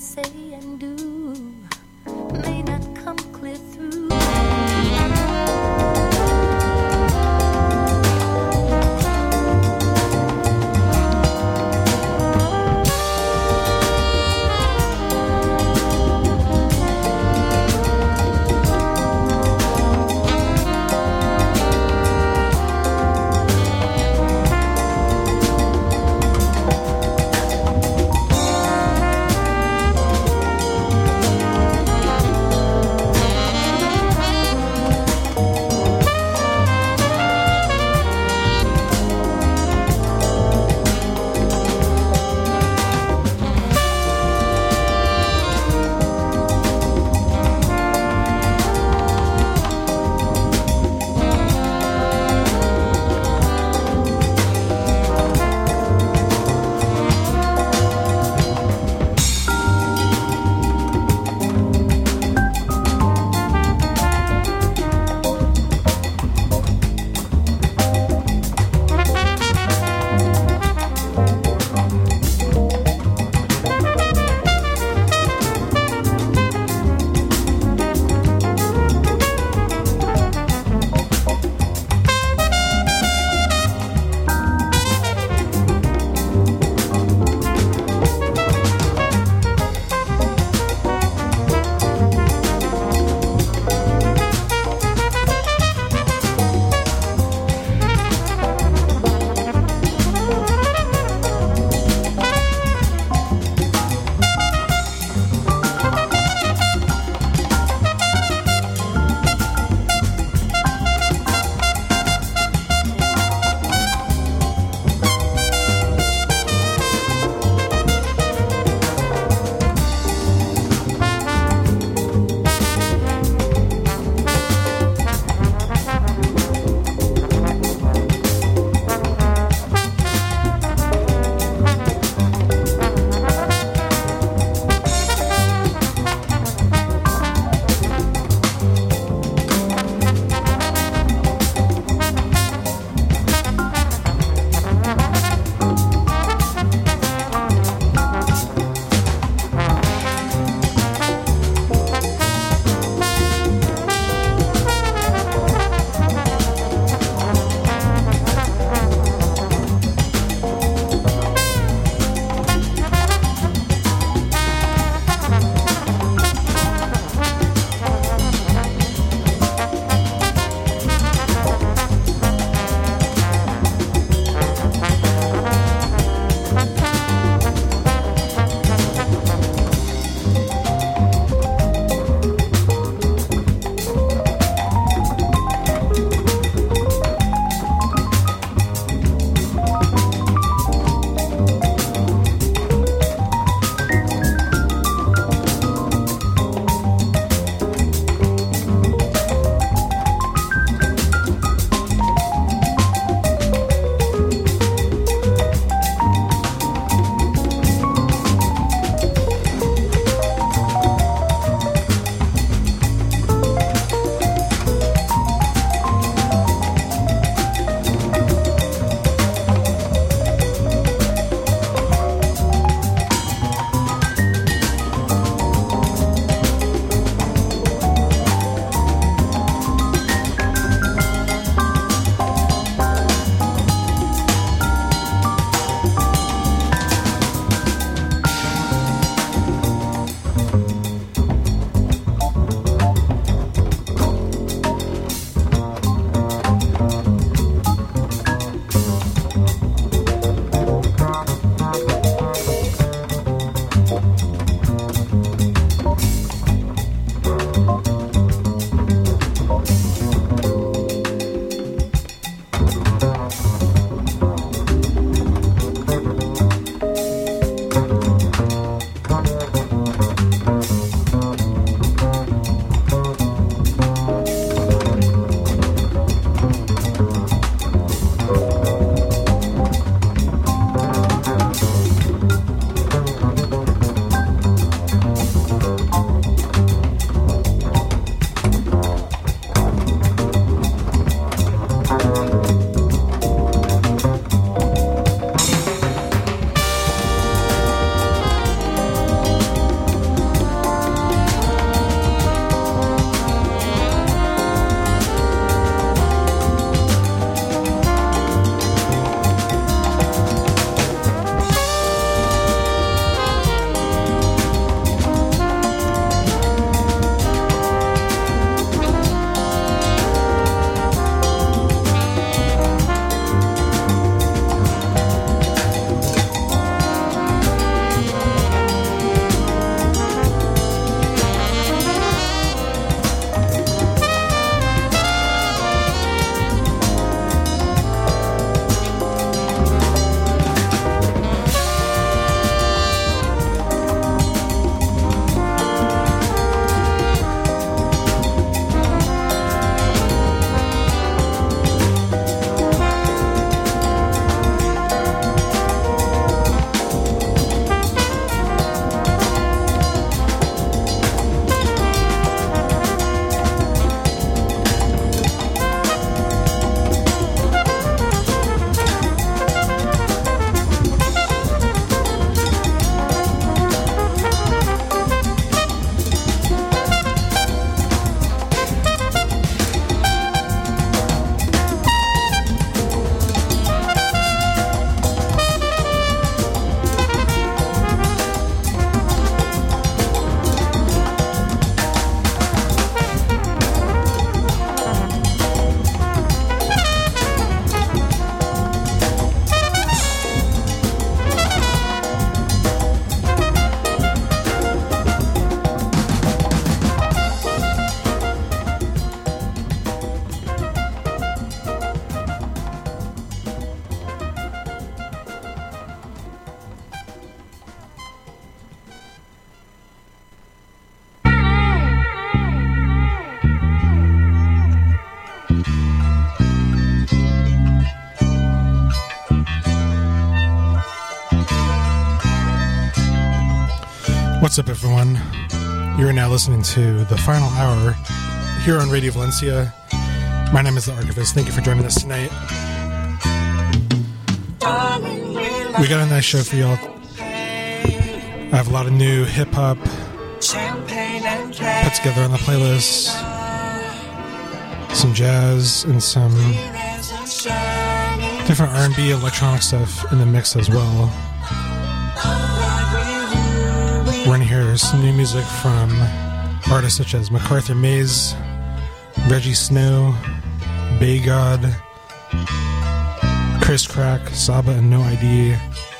say and do may not come clear through. What's up, everyone? You're now listening to the final hour here on Radio Valencia. My name is The Archivist. Thank you for joining us tonight. We got a nice show for y'all. I have a lot of new hip-hop put together on the playlist. Some jazz and some different R&B electronic stuff in the mix as well. We're going to hear some new music from artists such as MacArthur Mays, Reggie Snow, Bay God, Chris Crack, Saba and No ID,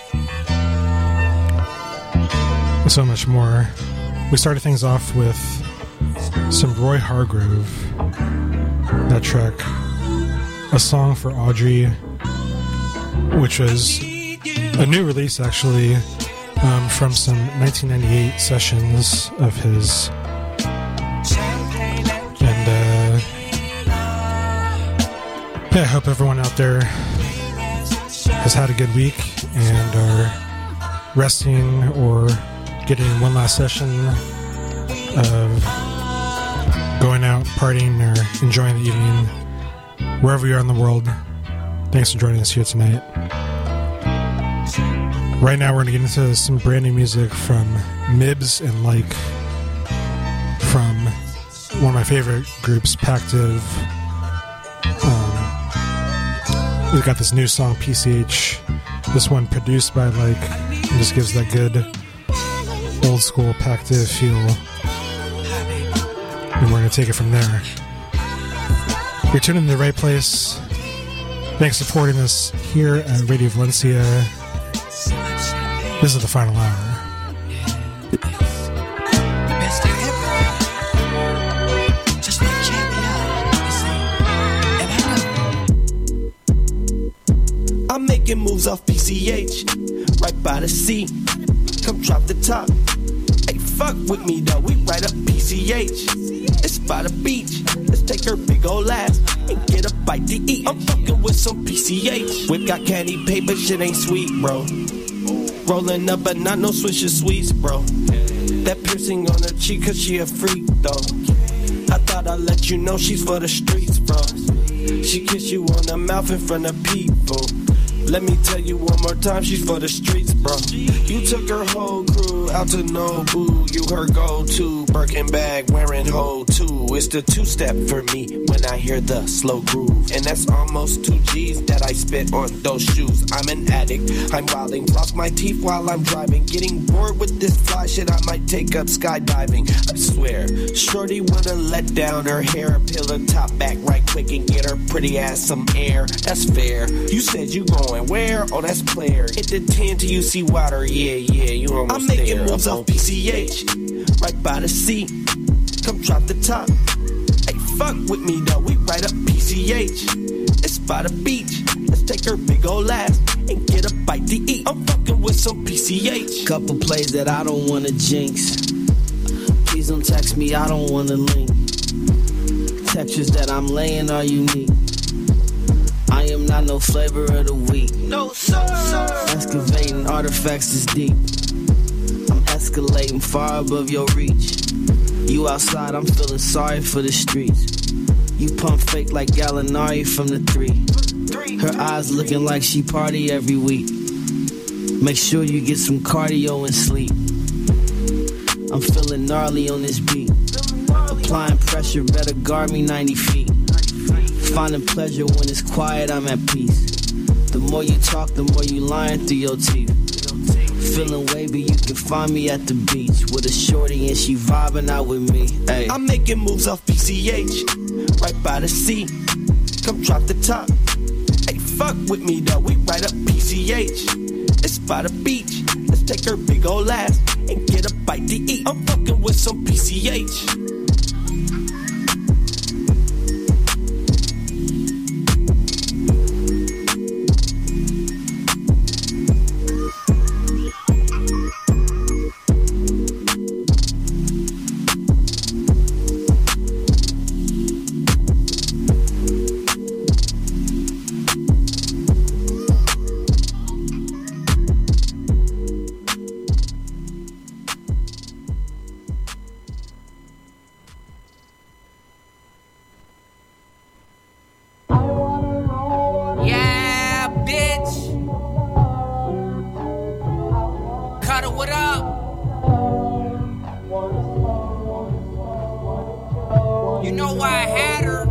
and so much more. We started things off with some Roy Hargrove, that track, A Song for Audrey, which was a new release actually from some 1998 sessions of his. And yeah, I hope everyone out there has had a good week and are resting or getting one last session of going out, partying, or enjoying the evening, wherever you are in the world. Thanks for joining us here tonight. Right now we're going to get into some brand new music from Mibs and Like, from one of my favorite groups, Pactive. We've got this new song, PCH. This one produced by Like, and just gives that good old school Pactive feel. And we're going to take it from there. You're tuned in the right place. Thanks for supporting us here at Radio Valencia. This is the final hour. I'm making moves off PCH, right by the sea. Come drop the top. Hey, fuck with me though, we right up PCH. It's by the beach. Let's take her big old ass and get a bite to eat. I'm fucking with some PCH. Whip got candy paper, shit ain't sweet, bro. Rolling up, but not no Swisher Sweets, bro. That piercing on her cheek, cause she a freak, though. I thought I'd let you know she's for the streets, bro. She kiss you on the mouth in front of people. Let me tell you one more time, she's for the streets, bro. You took her whole crew out to Nobu. You her go-to Birkin bag wearing hoe too. It's the two-step for me when I hear the slow groove. And that's almost 2 G's that I spit on those shoes. I'm an addict, I'm wilding. Floss my teeth while I'm driving. Getting bored with this fly shit, I might take up skydiving. I swear, shorty wanna let down her hair. Peel her top back right quick and get her pretty ass some air. That's fair. You said you going where? Oh, that's player. Hit the 10 till you see water. Yeah, you almost I'm making there. Moves off PCH, right by the sea. Come drop the top. Hey, fuck with me though, we right up PCH. It's by the beach. Let's take her big old ass and get a bite to eat. I'm fucking with some PCH. Couple plays that I don't wanna jinx. Please don't text me, I don't wanna link. Textures that I'm laying are unique. I am not no flavor of the week. No, sir. Excavating artifacts is deep. I'm escalating far above your reach. You outside, I'm feeling sorry for the streets. You pump fake like Gallinari from the 3. Her eyes looking like she party every week. Make sure you get some cardio and sleep. I'm feeling gnarly on this beat. Applying pressure, better guard me 90 feet. Finding pleasure when it's quiet, I'm at peace. The more you talk, the more you lying through your teeth. Feeling wavy, you can find me at the beach with a shorty and she vibing out with me. Ay. I'm making moves off PCH, right by the sea. Come drop the top. Hey, fuck with me though, we right up PCH. It's by the beach. Let's take her big old ass and get a bite to eat. I'm fucking with some PCH. You know why I had her?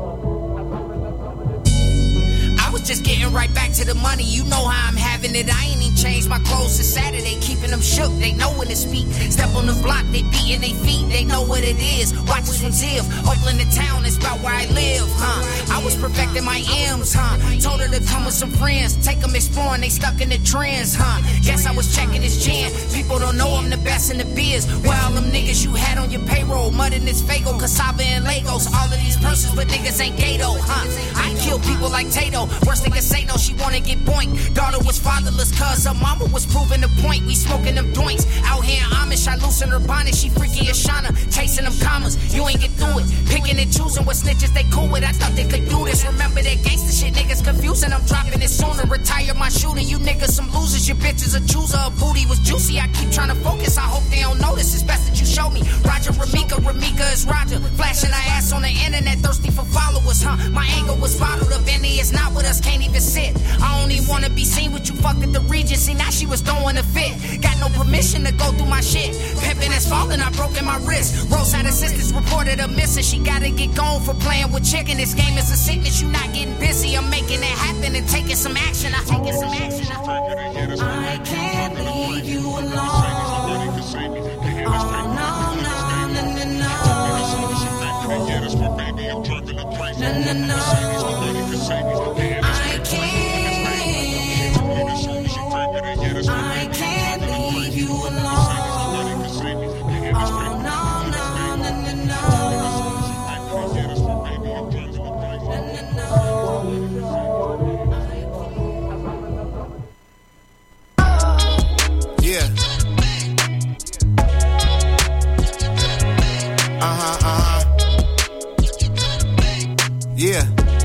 I was just getting right back to the money. You know how I'm having it. I ain't even changed my clothes since Saturday. Keeping them shook, they know when to speak. Step on the block, they beating they feet. They know what it is. Watches from Ziv. Oakland the town, it's about where I live, I was perfecting my M's, Told her to come with some friends. Take them exploring, they stuck in the trends, Guess I was checking his chin. People don't know I'm the best in the biz. Well, them niggas you had on your payroll. Mud in this Fago, Cassava and Legos. All of these purses, but niggas ain't Gato, I kill people like Tato. Worst niggas say no, she wanna get boinked. Daughter was fatherless cause her mama was proving the point. We smoking them doinks. Out here in Amish, I loosen her bonnet. She freaky as Shauna, chasing them commas. You ain't get through it. Picking and choosing what snitches they cool with. I thought they could do this. Remember that gangster shit, niggas confusing. I'm dropping it sooner. Retire my shooter. You niggas some losers. Your bitches a chooser. A booty was juicy. I keep trying to focus. I hope they don't notice. It's best that you show me. Roger Ramika is Roger. Flashing her ass on the internet, thirsty for followers, My anger was bottled up and it's not with us, can't even sit. I don't even wanna be seen with you, fucked at the Regency. Now she was throwing a fit. Got no permission to go through my shit. Pimpin' is falling, I broken my wrist. Roadside assistants reported her missing. She gotta get gone for playing with chicken. This game is a sickness, you not getting busy. I'm making it happen and taking some action. I can't leave you alone. Oh no, no, no, no, no. No, no, no. I can't leave you alone. Oh no, no, no, no, no. Yeah. Yeah.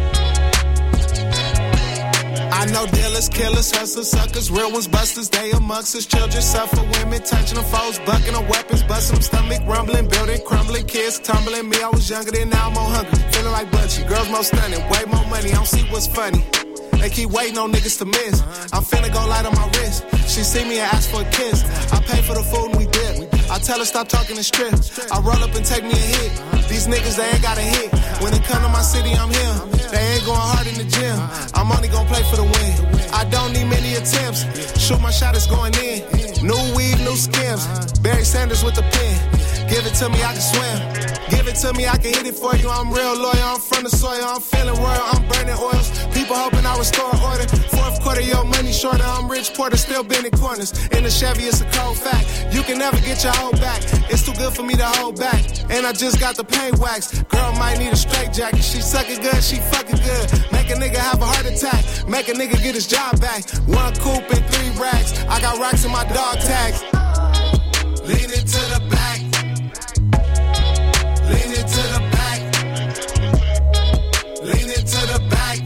I know dealers, killers, hustlers, suckers, real ones, busters. They amongst us, children suffer, women touching them foes, bucking them weapons, busting them stomach, rumbling, building, crumbling, kids tumbling. Me, I was younger than now, I'm more hungry, feeling like Bunchy. Girls more stunning, way more money, I don't see what's funny. They keep waiting on niggas to miss. I'm finna go light on my wrist. She see me and ask for a kiss. I pay for the food and we dip. I tell her stop talking and strip. I roll up and take me a hit. These niggas, they ain't got a hit. When they come to my city, I'm here. They ain't going hard in the gym. I'm only gonna play for the win. I don't need many attempts. Shoot my shot, it's going in. New weed, new skims. Barry Sanders with the pen. Give it to me, I can swim. Give it to me, I can hit it for you. I'm real loyal, I'm from the soil. I'm feeling royal, I'm burning oils. People hoping I restore order. Fourth quarter, your money shorter. I'm Rich Porter, still bending corners. In the Chevy, it's a cold fact. You can never get your hold back. It's too good for me to hold back. And I just got the paint waxed. Girl might need a straight jacket. She sucking good, she fucking good. Make a nigga have a heart attack. Make a nigga get his job back. 1 coupe and 3 racks. I got rocks in my dog tags. Lean it to the back. Lean it to the back. Lean it to the back.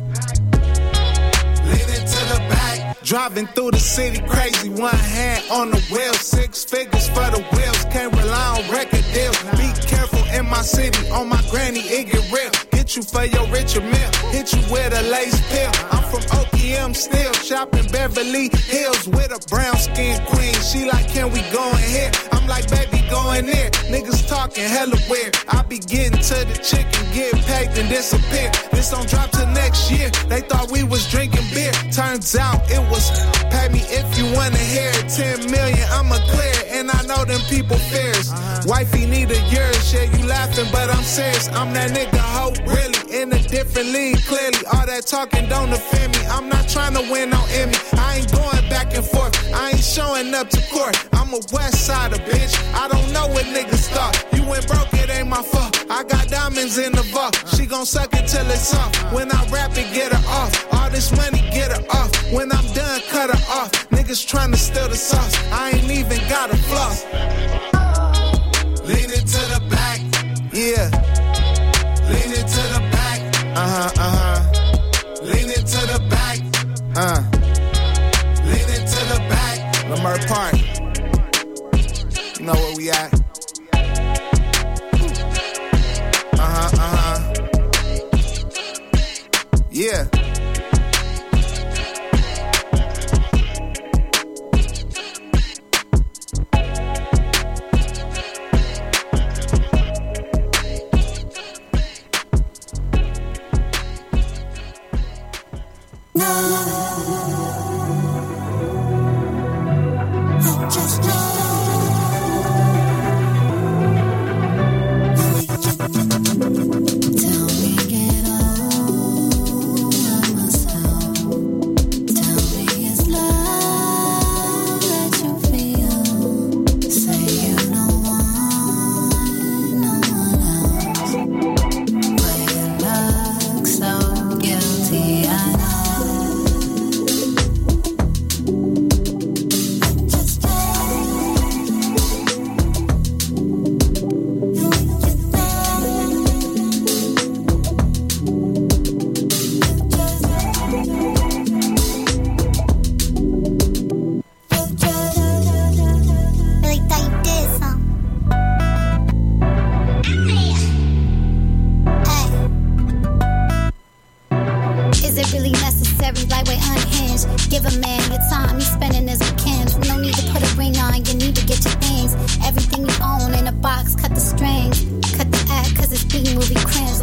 Lean it to the back. Driving through the city crazy. 1 hand on the wheel. 6 figures for the wheels. Can't rely on record deals. Be careful in my city. On my granny, it get real. Get you for your richer meal. Hit you with a lace pill. I'm from OPM still. Shopping Beverly Hills with a brown skin queen. She like, can we go in here? I'm like, baby, go in there. Niggas talking hella weird. I be getting to the chicken, get paid and disappear. This don't drop till next year. They thought we was drinking beer. Turns out it was pay me if you wanna hear it. 10 million, I'ma clear it. And I know them people fears. Wifey need a yours. Yeah, you laughing, but I'm serious. I'm that nigga hope really in a different league. Clearly, all that talking don't offend me. I'm not trying to win on Emmy. I ain't going back and forth. I ain't showing up to court. I'm a West Sider, bitch. I don't know what niggas thought. You went broke, it ain't my fault. I got diamonds in the vault. She gon' suck it till it's off. When I rap it, get her off. All this money, get her off. When I'm done, cut her off. Niggas trying to steal the sauce. I ain't even got a floss. Lean it to the back. Yeah. Lean it to the back. Lean it to the back. Lean it to the back. Lamar Park. You know where we at. Yeah.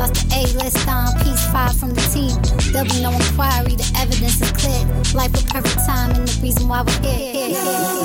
lost the A-list on piece 5 from the team. There'll be no inquiry, the evidence is clear. Life with perfect time and the reason why we're here.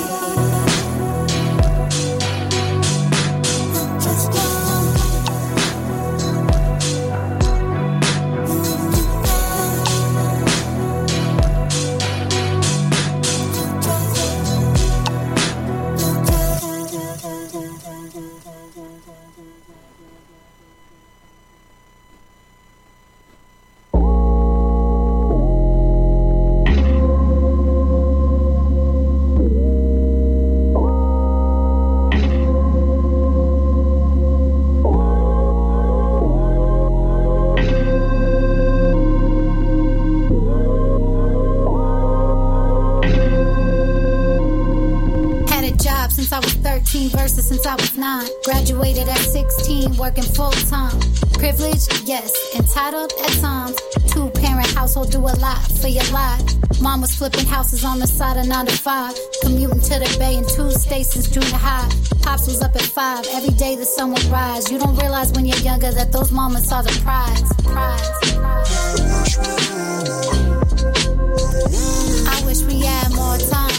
Verses since I was 9. Graduated at 16, working full-time. Privileged, yes. Entitled at times. 2-parent household, do a lot for your life. Mom was flipping houses on the side of 9 to 5. Commuting to the Bay in 2 states since junior high. Pops was up at 5. Every day the sun would rise. You don't realize when you're younger that those moments are the prize. I wish we had more time.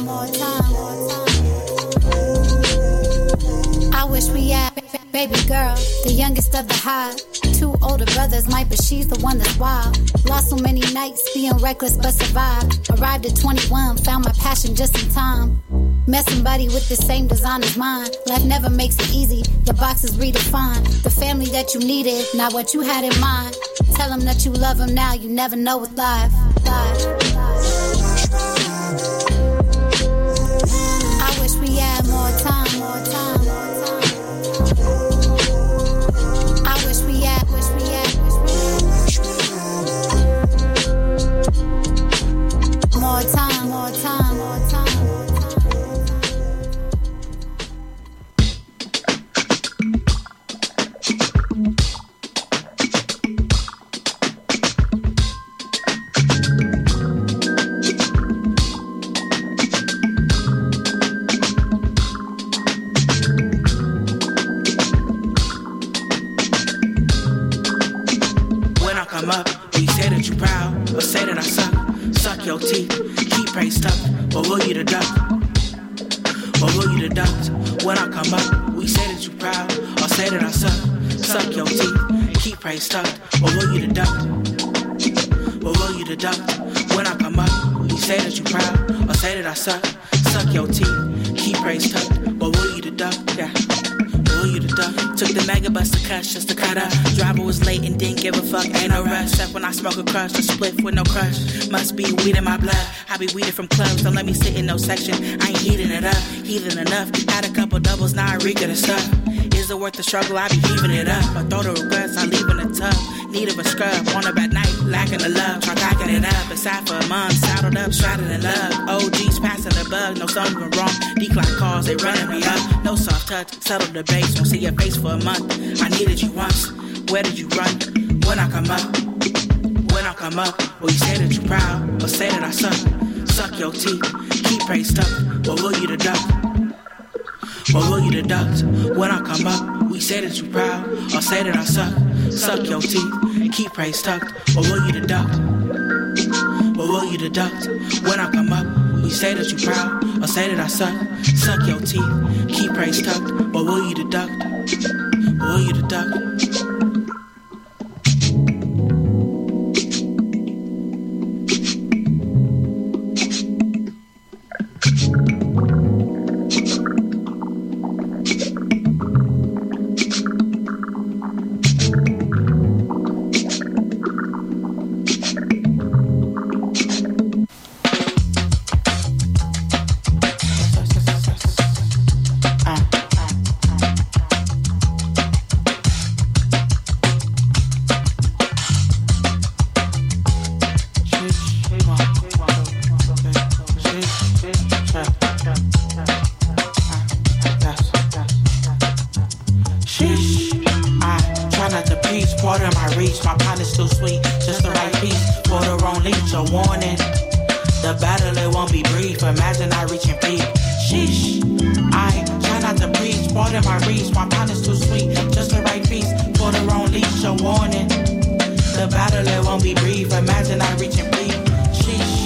I wish we had baby girl, the youngest of the high. 2 older brothers might, but she's the one that's wild. Lost so many nights being reckless but survived. Arrived at 21, found my passion just in time. Met somebody with the same design as mine. Life never makes it easy, the box is redefined. The family that you needed, not what you had in mind. Tell them that you love them now, you never know what's live. I wish we had more time. More time. When I come up, will you say that you proud or say that I suck? Suck your teeth, keep praise tucked, or will you deduct? Or will you deduct? When I come up, we say that you proud, or say that I suck. Suck your teeth, keep praise tucked, or will you deduct? Or will you deduct? When I come up, we say that you proud, or say that I suck. Suck your teeth, keep praise tucked, or will you deduct? Yeah. Took the mega bus to cuss just to cut up. Driver was late and didn't give a fuck, ain't no rush. Except when I smoke a crush, a split with no crush. Must be weed in my blood. I be weeded from clubs, don't let me sit in no section. I ain't heating it up, heating enough. Had a couple doubles, now I reek of the stuff. Is it worth the struggle? I be heaving it up. I throw the regrets, I leave in the tub. Need of a scrub, on a bad night, lacking the love. Try backing it up, aside for a month, saddled up, straddled in love. OGs passing the bug, no something wrong. Decline calls, they running me up. No soft touch, settle the base, won't see your face for a month. I needed you once, where did you run? When I come up, will you say that you proud, or say that I suck? Suck your teeth, keep praise tucked, or will you deduct? Or will you deduct? When I come up, we say that you proud, or say that I suck. Suck your teeth, keep praise tucked, or will you deduct? Or will you deduct? When I come up, we say that you proud, or say that I suck. Suck your teeth, keep praise tucked, or will you deduct? Or will you deduct? not to preach, more than my reach. My pound is too sweet, just the right piece. For the wrong leash, a warning. The battle, it won't be brief. Imagine I reach and breathe. Sheesh.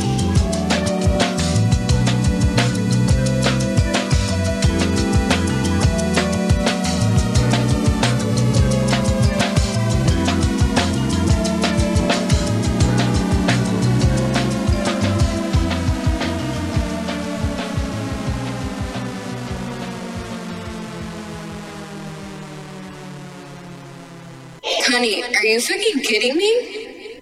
Honey, are you fucking kidding me?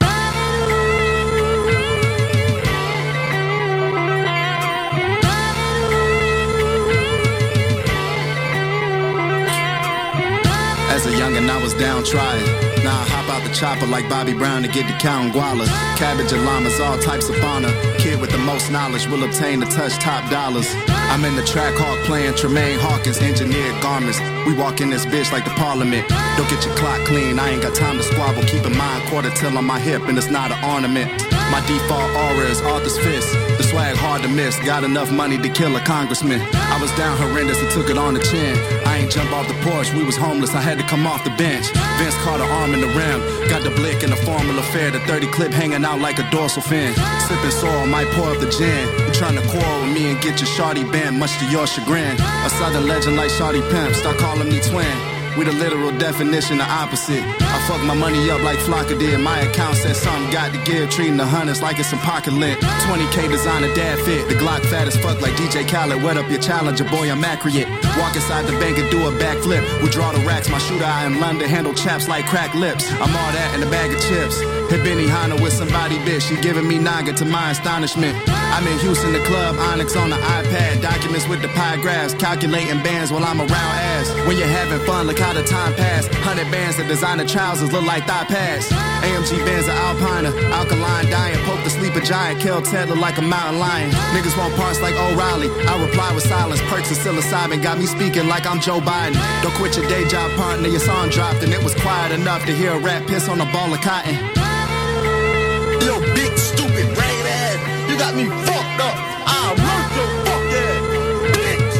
As a youngin', I was downtrodden. Now I hop out the chopper like Bobby Brown to get to counting guala. Cabbage and llamas, all types of fauna. Kid with the most knowledge will obtain the touch top dollars. I'm in the track hawk playing Tremaine Hawkins, engineered garments. We walk in this bitch like the parliament. Don't get your clock clean, I ain't got time to squabble. Keep in mind, quarter till on my hip, and it's not an ornament. My default aura is Arthur's fist. The swag hard to miss, got enough money to kill a congressman. I was down horrendous and took it on the chin. I ain't jump off the porch, we was homeless, I had to come off the bench. Vince caught an arm in the rim, got the blick in the Formula Fair. The 30 clip hanging out like a dorsal fin. Sipping soil, might pour up the gin. You trying to quarrel with me and get your shawty bent, much to your chagrin. A southern legend like Shawty Pimp, start calling me twin. We the literal definition of opposite. I fuck my money up like Flocka did. My account said something got to give. Treating the hunters like it's some pocket lint. 20K designer dad fit. The Glock fat as fuck like DJ Khaled. Wet up your challenger, boy, I'm accurate. Walk inside the bank and do a backflip. We draw the racks, my shooter eye in London. Handle chaps like cracked lips. I'm all that in a bag of chips. Hit Benny Hanna with somebody bitch. She giving me naga to my astonishment. I'm in Houston, the club, Onyx on the iPad. Documents with the pie graphs. Calculating bands while I'm around ass. When you're having fun, look how the time passed. 100 bands of designer trousers look like thigh pads. AMG bands of Alpina, alkaline diet. Poke to sleep a giant, kill Ted look like a mountain lion. Niggas want parts like O'Reilly. I reply with silence, perks of psilocybin. Got me speaking like I'm Joe Biden. Don't quit your day job, partner. Your song dropped and it was quiet enough to hear a rat piss on a ball of cotton. Yo, big stupid rain ass, you got me fucked up. I'll murk your fuck ass, bitch.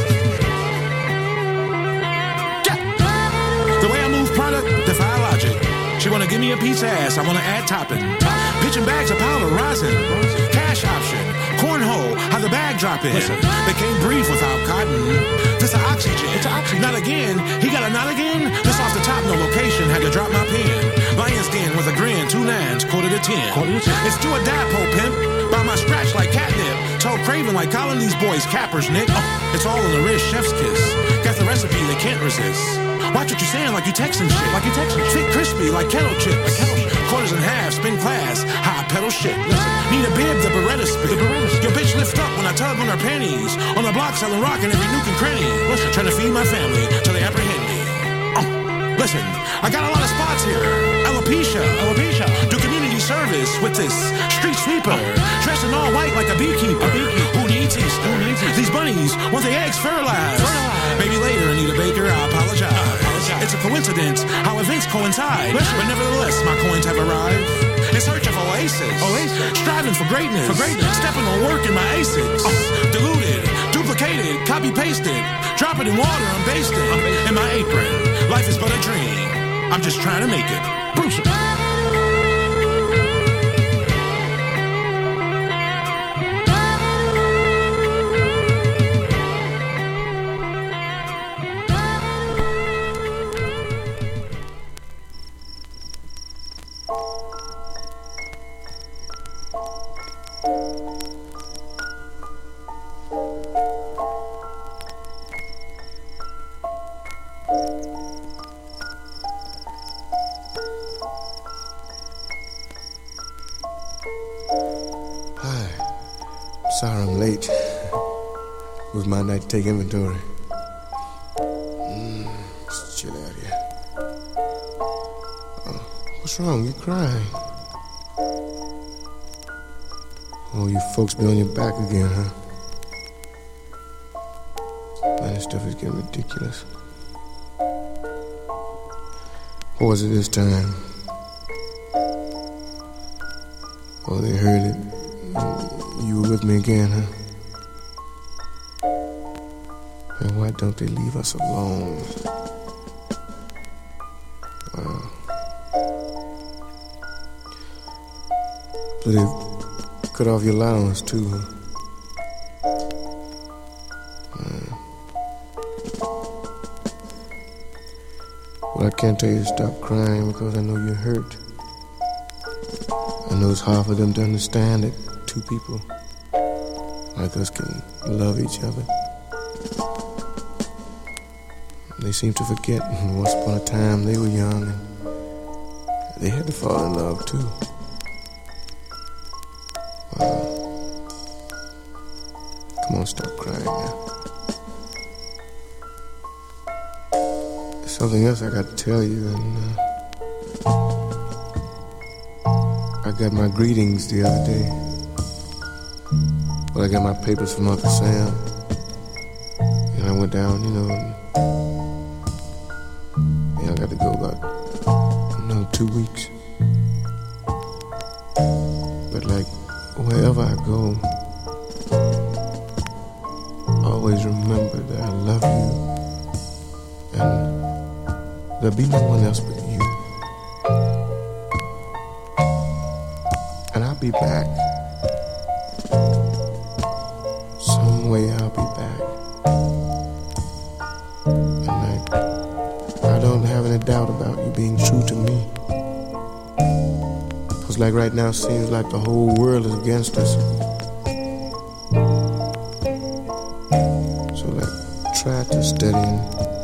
The way I move product, defy logic. She wanna give me a piece of ass, I wanna add topping. Pitching bags of powder, rosin. Cash option, cornhole, how the bag drop in. They can't breathe without cotton. This a oxygen. It's oxygen. Not again, he got a not again. This off the top, no location, had to drop my pen. Lion's Den with a grin, 2 9s, quarter to 10. It's do or die, po pimp. By my scratch like catnip. Toe craving like calling these boys cappers, Nick. It's all in the wrist, chef's kiss. Got the recipe they can't resist. Watch what you saying like you texting shit. Like you texting shit. Fit crispy like kettle chips. Quarters in half, spin class, high pedal shit. Listen, need a bib, the Beretta spit. Your bitch lift up when I tug on her panties. On the block selling rock in every nook and cranny. Listen, trying to feed my family till they apprehend me. Listen, I got a lot of spots here. Alopecia. Do community service with this street sweeper. Dressing all white like a beekeeper. Who needs Easter? These bunnies want their eggs fertilized. Maybe later, Anita Baker, I apologize. It's a coincidence how events coincide. But nevertheless, my coins have arrived. In search of oasis. Striving for greatness. Stepping on work in my aces. Diluted, duplicated, copy-pasted. Drop it in water, I'm basted. In my apron. Life is but a dream. I'm just trying to make it. Bruce. Sorry I'm late. It was my night to take inventory. It's chilly out here. Oh, what's wrong? You crying? Oh, you folks be on your back again, huh? Man, this stuff is getting ridiculous. What was it this time? Oh, they heard it. You were with me again, huh? And why don't they leave us alone? Wow. So they've cut off your allowance too, huh? Well, I can't tell you to stop crying because I know you're hurt. I know it's hard for them to understand that two people like us can love each other. They seem to forget once upon a time they were young and they had to fall in love too. Wow. Come on, stop crying now. There's something else I got to tell you, and I got my greetings the other day. Well, I got my papers from Uncle Sam, and I went down, and I got to go about another 2 weeks. But like wherever I go, always remember that I love you, and there'll be no one else but you. And I'll be back. Some way I'll be back. And I don't have any doubt about you being true to me. Cause like right now it seems like the whole world is against us. So like try to study and,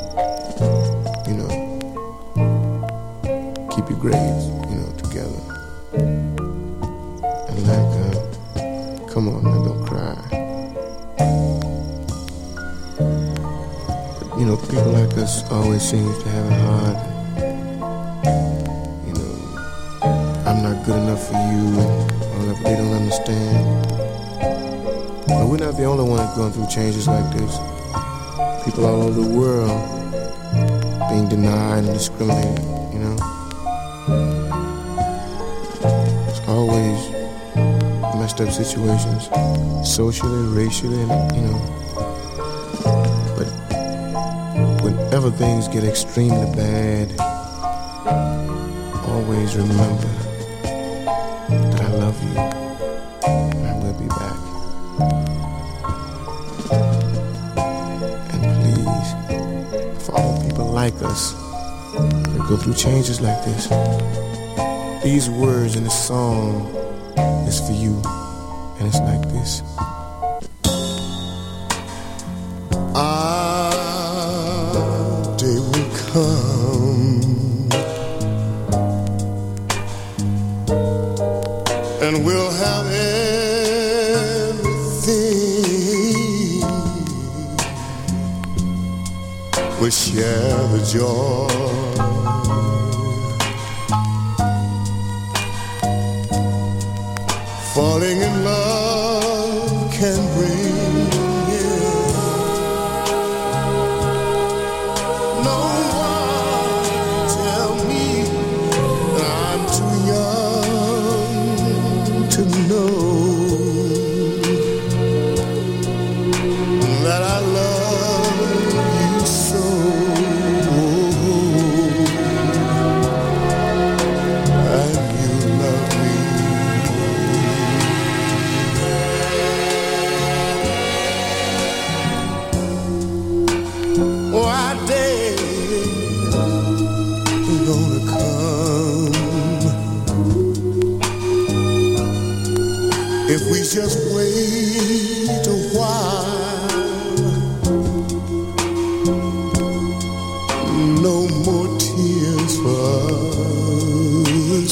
keep your grades, together. And like, come on now, don't cry. But, people like us always seem to have it hard. I'm not good enough for you, and all that, but they don't understand. But we're not the only ones going through changes like this. People all over the world being denied and discriminated, It's always messed up situations, socially, racially, and, But whenever things get extremely bad, always remember that I love you, and I will be back. And please, for all people like us that go through changes like this, these words in the song is for you, and it's like this. Our day will come, and we'll have everything. We'll share the joy. Falling in love can bring no one tell me that I'm too young to know that I love you so. And you love me. One day we're gonna come if we just wait a while. No more tears for us.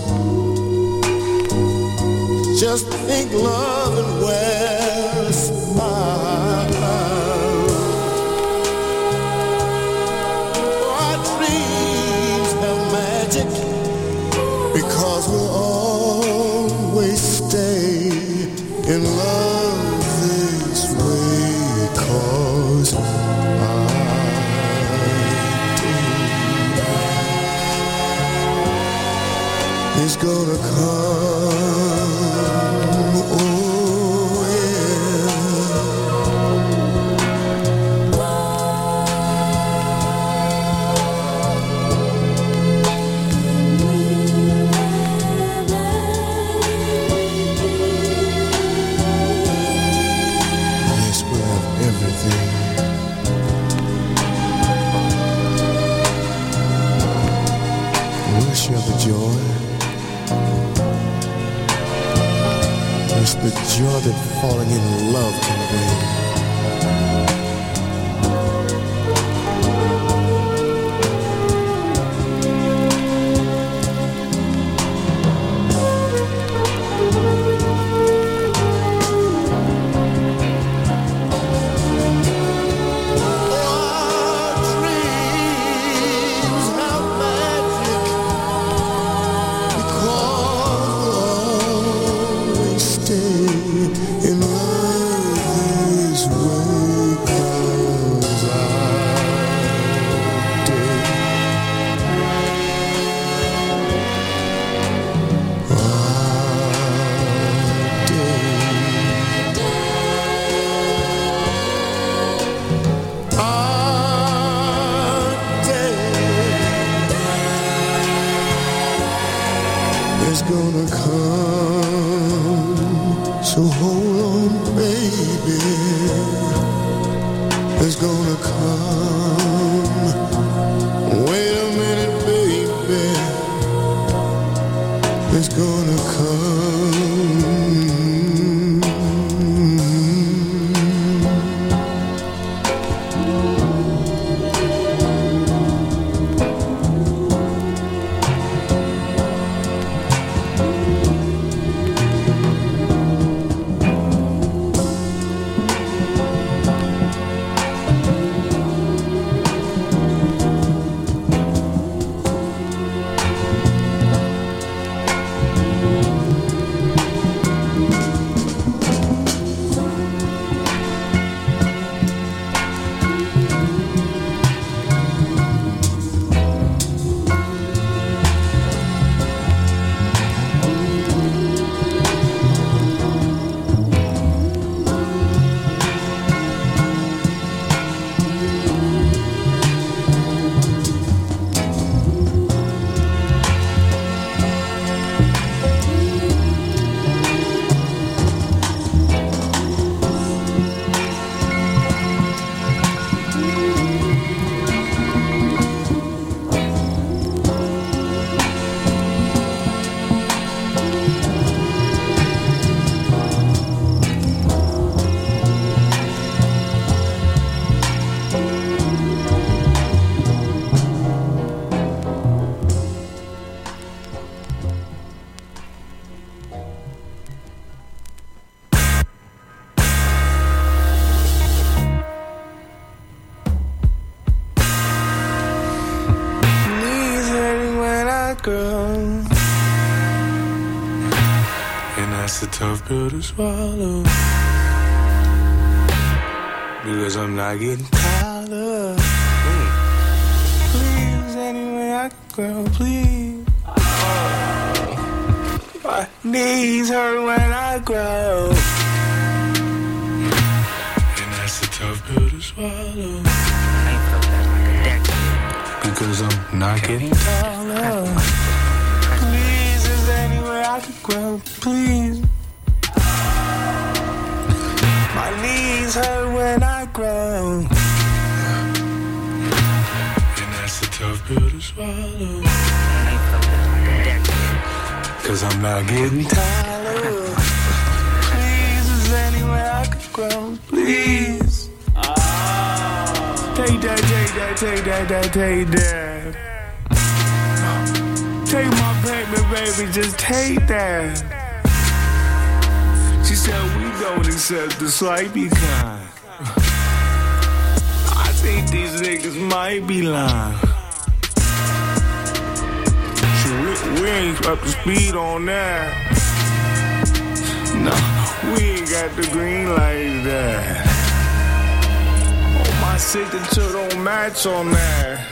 Just think love and wear a smile. Because we'll always stay in love this way. 'Cause it's gonna come. Oh yeah. share the joy. It's the joy that falling in love can bring. Tough pill to swallow, because I'm not getting tired of. Please, anyway I can grow, please. My knees hurt when I grow, and that's a tough pill to swallow, because I'm not getting taller. Please, is there any way I can grow, please? My knees hurt when I grow, and that's a tough pill to swallow, cause I'm not getting taller. Please, is there any way I could grow, please? Take that, take that, take that, that, take that. Take my baby, just take that. She said we don't accept the swipey kind. I think these niggas might be lying. We ain't up to speed on that. No, we ain't got the green like that. Oh, my signature don't match on that.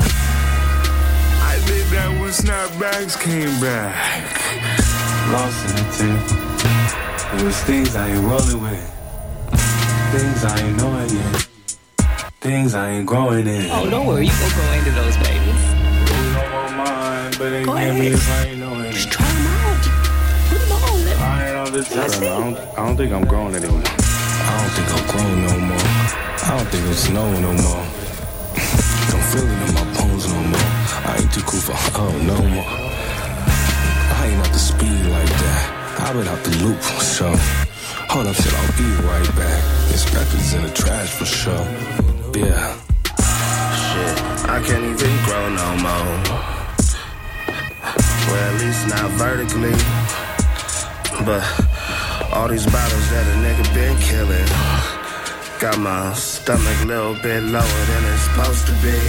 I did that when snapbacks came back. Lost in the tip. There's things I ain't rolling with, things I ain't knowing yet, things I ain't growing in. Oh, don't worry, you gon' grow into those babies. You don't want mine, but ain't give me if I ain't knowing it. Just try them out. Put them on. I ain't all the time. I don't think I'm growing anymore. I don't think I'm growing no more. I don't think it's snowing no more. Don't feel it in my bones no more. I ain't too cool for no more. I ain't up to speed like that. I've been out the loop for sure. Hold up, shit, I'll be right back. This record's in the trash for sure. Yeah. Shit, I can't even grow no more. Well, at least not vertically. But all these bottles that a nigga been killing got my stomach a little bit lower than it's supposed to be.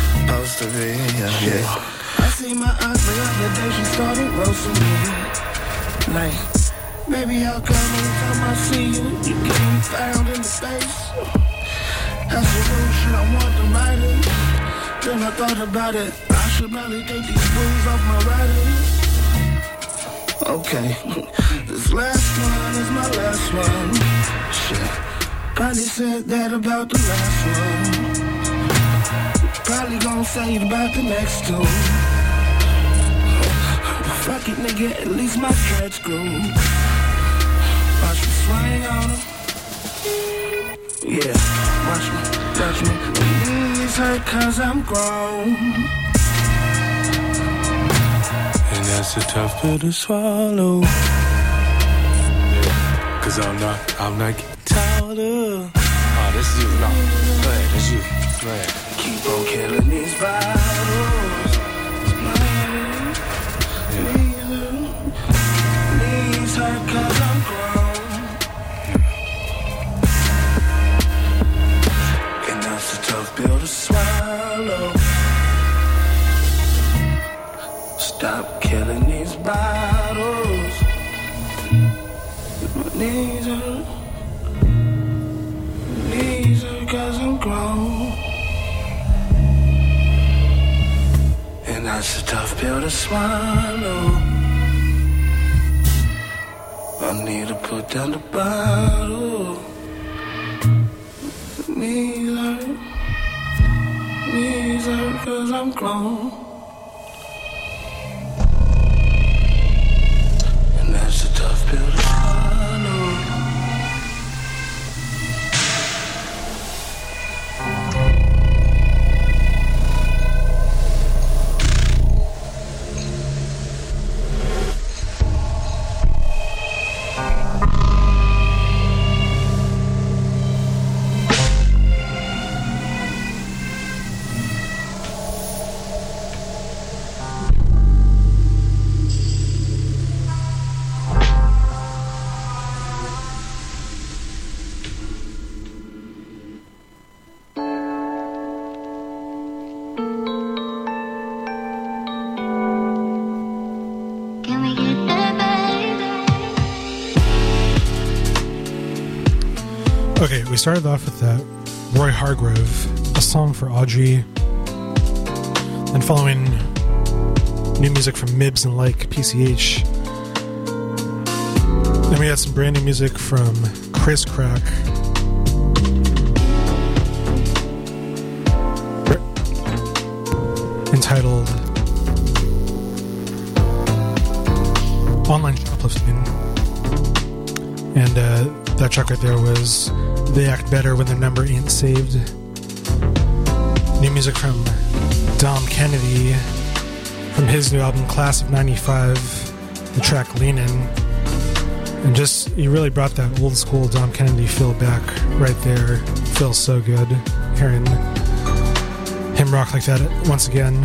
Yeah. I see my aunt the other day, she started roasting me. Like, baby, how come every time I see you, you getting found in the face? That's the real shit, I want to write it. Then I thought about it, I should probably take these blues off my writers. Okay, this last one is my last one. Shit, probably said that about the last one. Probably gonna say it about the next two. Fuck it, nigga, at least my dreads grew. Watch me swing on them. Yeah, watch me. My knees hurt cause I'm grown. And that's a tough pill to swallow. Yeah, cause I'm not getting taller. Oh, this is you, no. Go ahead, that's you. Go ahead. Keep on killing these bottles. Knees hurt cause I'm grown. And that's a tough pill to swallow. Stop killing these bottles. My knees hurt cause I'm grown. And that's a tough pill to swallow. I need to put down the bottle. Knees hurt cause I'm grown. And that's a tough pill to swallow. Okay, we started off with that Roy Hargrove, A Song for Audrey, and following new music from Mibs and Like PCH. Then we had some brand new music from Chris Crack, entitled Online Shoplifting. And that track right there was They Act Better When Their Number Ain't Saved. New music from Dom Kennedy from his new album Class of 95, the track Leanin'. And just, he really brought that old school Dom Kennedy feel back right there. Feels so good hearing him rock like that once again.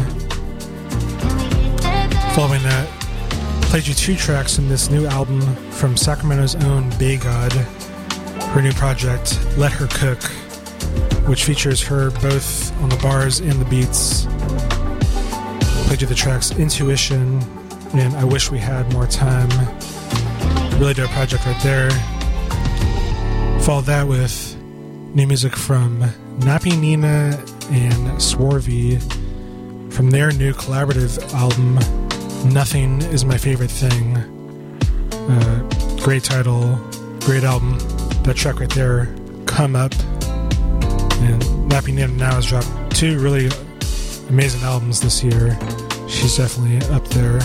Following that, played you two tracks in this new album from Sacramento's own Bay God, her new project, Let Her Cook, which features her both on the bars and the beats. Played you the tracks Intuition and I Wish We Had More Time. Really dope project right there. Followed that with new music from Nappy Nina and Swarvy from their new collaborative album, Nothing Is My Favorite Thing. Great title, great album. That track right there, Come Up. And Nappy Nina now has dropped two really amazing albums this year. She's definitely up there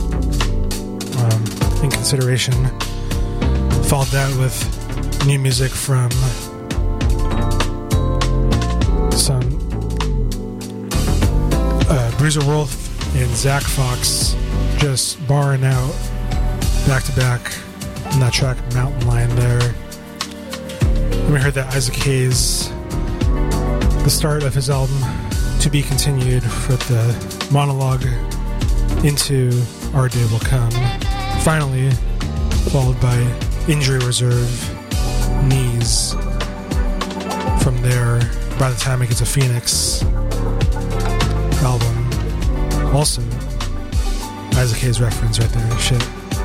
in consideration. Followed that with new music from some Bruiser Wolf and Zach Fox just barring out back to back on that track Mountain Lion there. And we heard that Isaac Hayes, the start of his album To Be Continued, with the monologue Into Our Day Will Come. Finally, followed by Injury Reserve, Knees. From there, By the Time I Get to Phoenix album. Also, Isaac Hayes reference right there. Shit.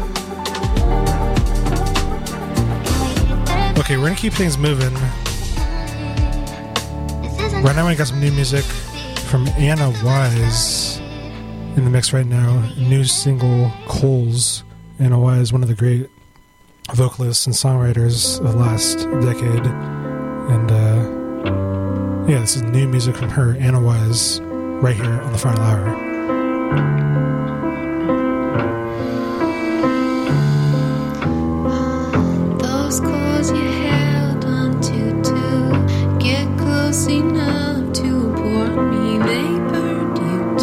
Okay, we're gonna keep things moving. Right now, we got some new music from Anna Wise in the mix right now. New single, Coals. Anna Wise, one of the great vocalists and songwriters of the last decade. And, yeah, this is new music from her, Anna Wise, right here on the final hour. Those calls you held onto to get close enough to pour me, they burned you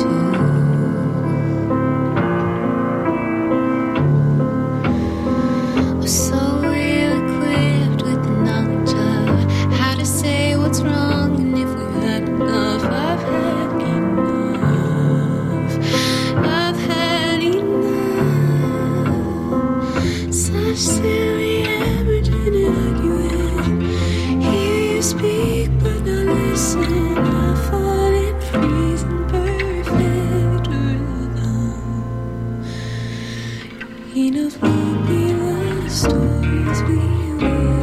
too. So ill-equipped with the knowledge of how to say what's wrong, and if we've had enough, I've had enough. I've had enough. Such silly averaging and arguing. Hear you speak, but not listen. I fall in freezing perfect rhythm. Enough won't be the stories we were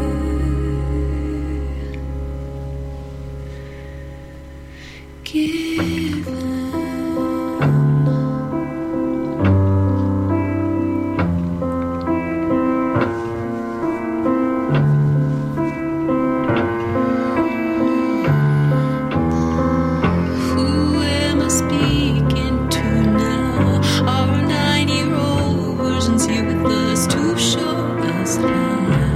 given. Who am I speaking to now? Our 9-year-old version's here with us to show us how.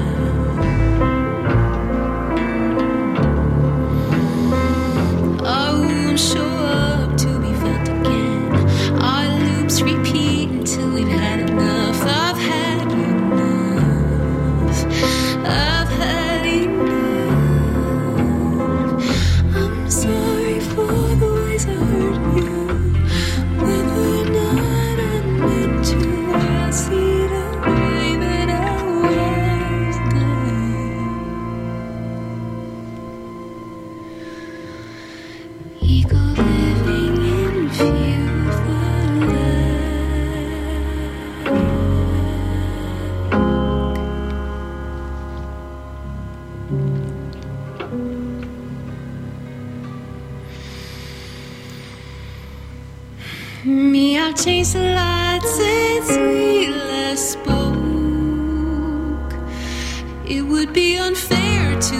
Our wounds show up to be felt again. Our loops repeat until we've had enough. I've had enough. I've had enough. I'm sorry for the ways I hurt you. Whether or not I meant to, I see the way that I was then. Ego living in fear of the Me, I've changed a lot since we last spoke. It would be unfair to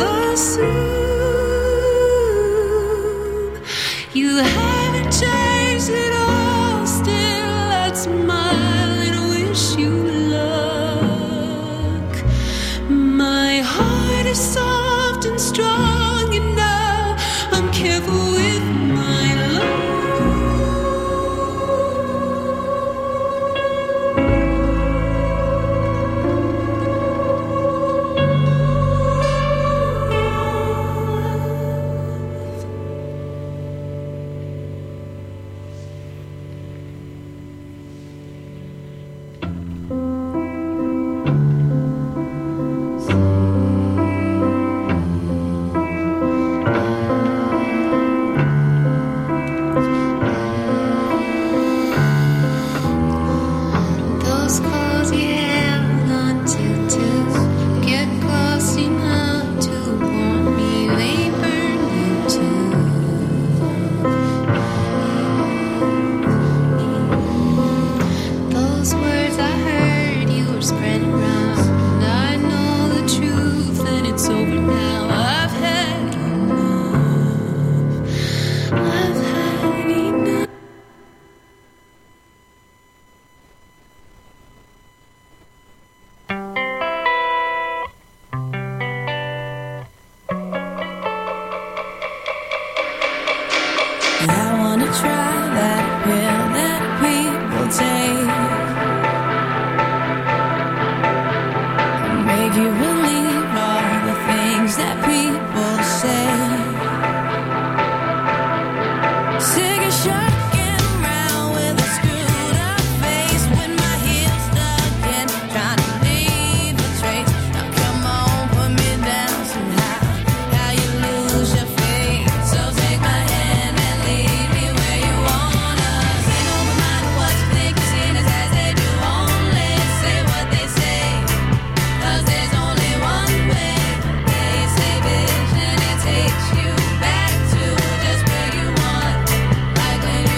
assume you haven't changed at all. Still, I'd smile and wish you luck. My heart is soft and strong, and now I'm careful with my love. Those calls you held onto to get close enough to warn me, they burn you too. Those words I heard you were spreading around. I know the truth and it's over now. I've had enough. I've had enough. I wanna try that pill Takes you back to just where you want, like when